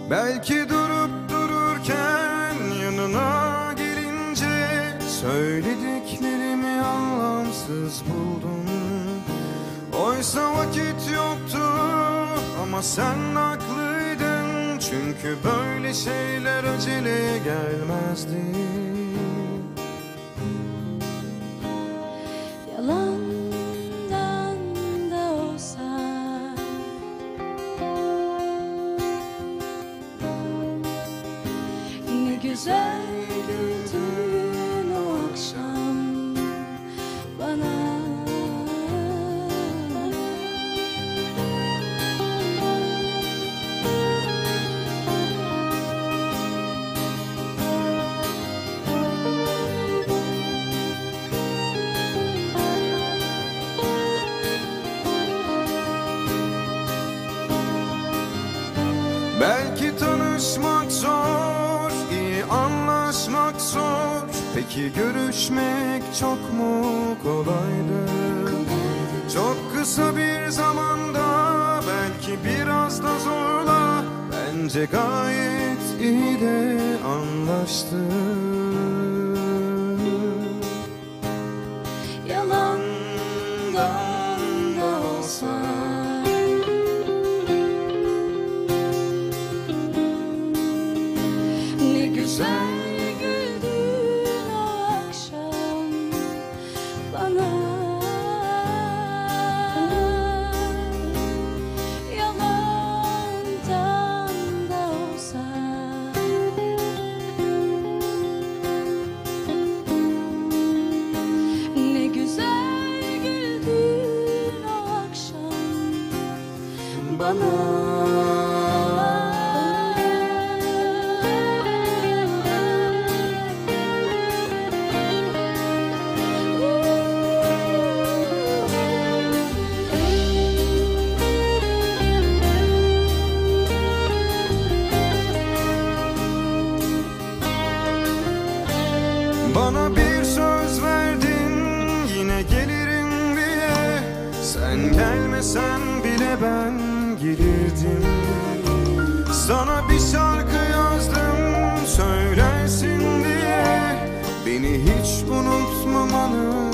Belki durup dururken yanına gelince söylediklerimi anlamsız buldum. Oysa vakit yoktu ama sen haklıydın. Çünkü böyle şeyler acele gelmezdi. Yalandan da olsa ne güzel güldün o akşam bana. Belki tanışmak zor, iyi anlaşmak zor. Peki görüşmek çok mu kolaydı? Çok kısa bir zamanda, belki biraz da zorla. Bence gayet iyi de anlaştık. Yalandan da olsa ne güzel güldün o akşam bana. Yalandan da olsa ne güzel güldün o akşam bana. Bana bir söz verdin, yine gelirim diye. Sen gelmesen bile ben gelirdim. Sana bir şarkı yazdım, söylersin diye. Beni hiç unutmamanı